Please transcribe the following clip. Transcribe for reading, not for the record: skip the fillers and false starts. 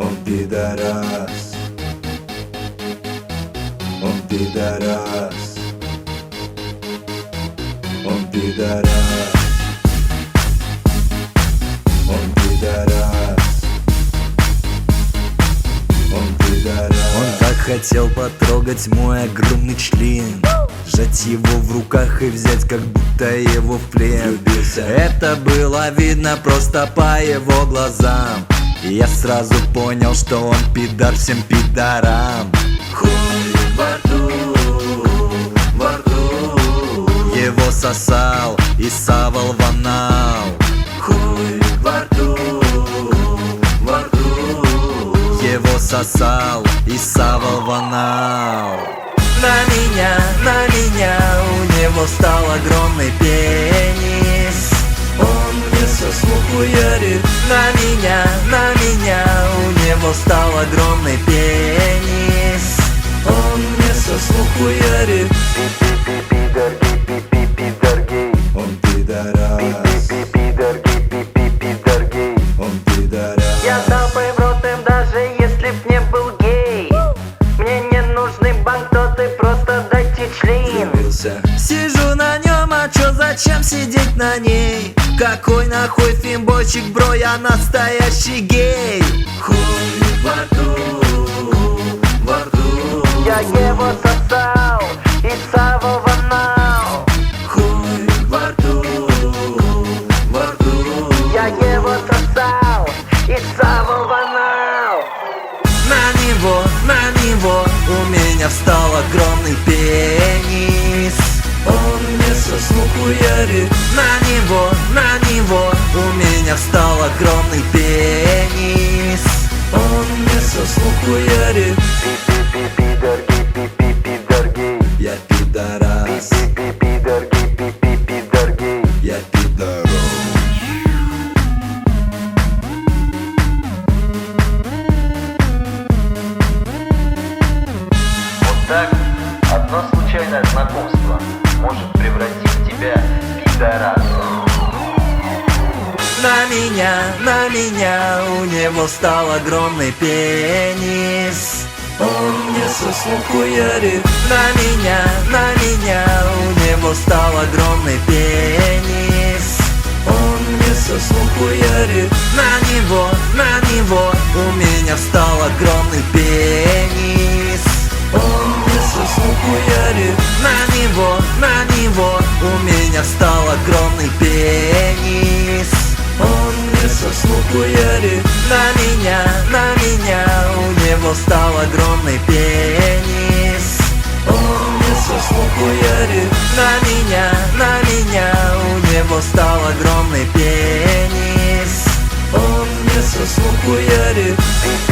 Он пидорас, он пидорас, он пидорас, он пидорас, он пидорас. Он так хотел потрогать мой огромный член, сжать его в руках и взять, как будто его в плен. Влюбился. Это было видно просто по его глазам, и я сразу понял, что он пидор всем пидорам. Хуй во рту, во рту. Его сосал и савал в анал. Хуй во рту, во рту. Его сосал и савал в анал. На меня у него стал огромный пенис. Он мне соснул хуярит. На меня у него стал огромный пенис. Он мне соснул хуярит. Он пидорас, он пидорас. Я дал бы в рот им, даже если б не был гей. Мне не нужный банкноты, просто дайте член. Влюбился. Сижу на нем, а чё, зачем сидеть на ней? Какой нахуй фимбочек, бро, я настоящий гей. Хуй во рту, во рту. Я его сосал и савал в анал. Хуй во рту, во рту. Я его сосал и савал в анал. На него у меня встал огромный пенис. Он мне соснул хуярит. На него у меня встал огромный пенис. Он мне соснул хуярит. Я пидорас, я пидорас. Вот так одно случайное знакомство может превратить тебя в пидораса. На меня у него стал огромный пенис. Он мне соснул хуярит. На меня у него стал огромный пенис. Он мне соснул хуярит. На него у меня встал огромный пенис. Он мне соснул хуярит. На него у меня встал огромный пенис. Он мне соснул хуярит. На меня у него стал огромный пенис. Он мне соснул хуярит. На меня у него стал огромный пенис. Он мне соснул хуярит.